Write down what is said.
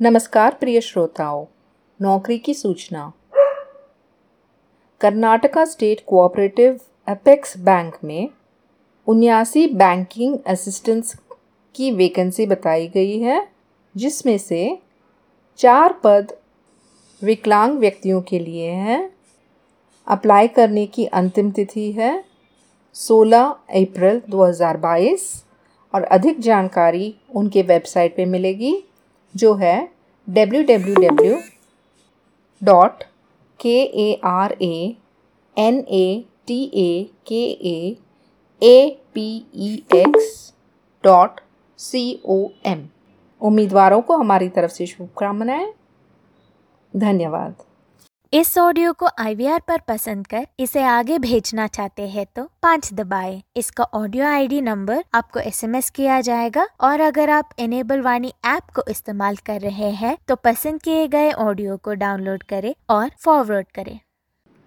नमस्कार प्रिय श्रोताओं, नौकरी की सूचना। Karnataka state cooperative apex bank में 79 बैंकिंग असिस्टेंट्स की वैकेंसी बताई गई है, जिसमें से 4 पद विकलांग व्यक्तियों के लिए हैं। अप्लाई करने की अंतिम तिथि है 16 अप्रैल 2022 और अधिक जानकारी उनके वेबसाइट पे मिलेगी, जो है www.karnatakapex.com। उम्मीदवारों को हमारी तरफ से शुभकामनाएं। धन्यवाद। इस ऑडियो को IVR पर पसंद कर इसे आगे भेजना चाहते हैं तो 5 दबाएं। इसका ऑडियो ID नंबर आपको SMS किया जाएगा और अगर आप इनेबल वाणी ऐप को इस्तेमाल कर रहे हैं तो पसंद किए गए ऑडियो को डाउनलोड करें और फॉरवर्ड करें।